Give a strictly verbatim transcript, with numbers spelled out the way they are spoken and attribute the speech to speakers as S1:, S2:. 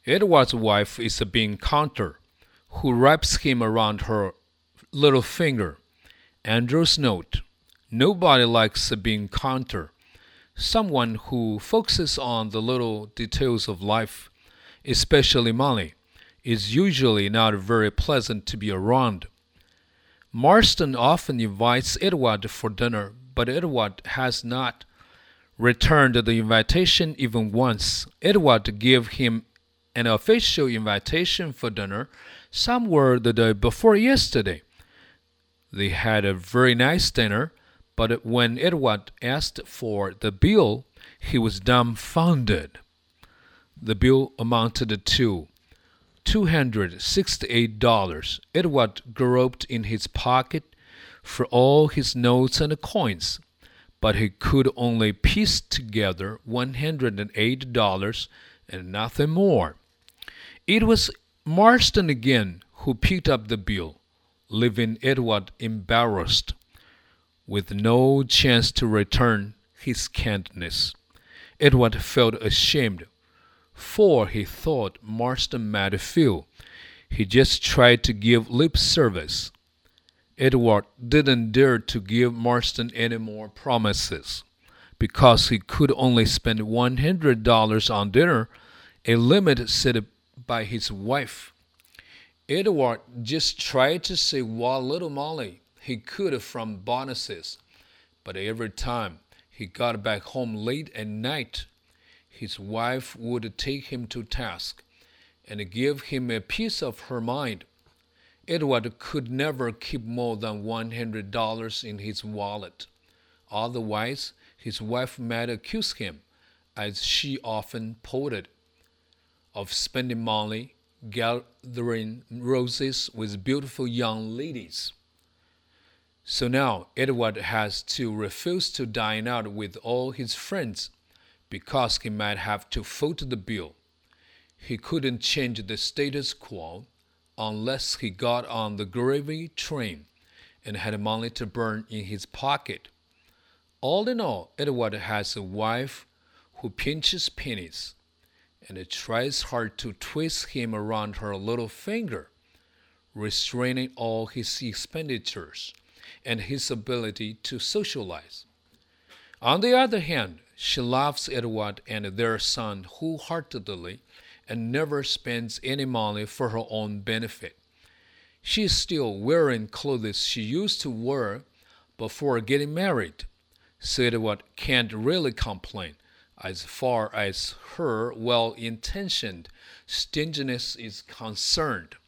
S1: Edward's wife is a bean counter who wraps him around her little finger. Andrew's note: nobody likes a bean counter, someone who focuses on the little details of life, especially money, is usually not very pleasant to be around. Marston often invites Edward for dinner, but Edward has not returned the invitation even once. Edward gave him an official invitation for dinner somewhere the day before yesterday. They had a very nice dinner, but when Edward asked for the bill, he was dumbfounded. The bill amounted to two hundred sixty-eight dollars. Edward groped in his pocket for all his notes and coins, but he could only piece together one hundred eight dollars and nothing more. It was Marston again who picked up the bill, leaving Edward embarrassed, with no chance to return his kindness. Edward felt ashamed, for he thought Marston might feel he just tried to give lip service. Edward didn't dare to give Marston any more promises, because he could only spend one hundred dollars on dinner, a limit set by his wife. Edward just tried to save what little money he could from bonuses, but every time he got back home late at night, his wife would take him to task and give him a piece of her mind. Edward could never keep more than one hundred dollars in his wallet. Otherwise, his wife might accuse him, as she often put it, of spending money gathering roses with beautiful young ladies. So now Edward has to refuse to dine out with all his friends because he might have to foot the bill. He couldn't change the status quo unless he got on the gravy train and had money to burn in his pocket. All in all, Edward has a wife who pinches pennies and tries hard to twist him around her little finger, restraining all his expenditures and his ability to socialize. On the other hand, she loves Edward and their son wholeheartedly and never spends any money for her own benefit. She is still wearing clothes she used to wear before getting married, so Edward can't really complain as far as her well-intentioned stinginess is concerned.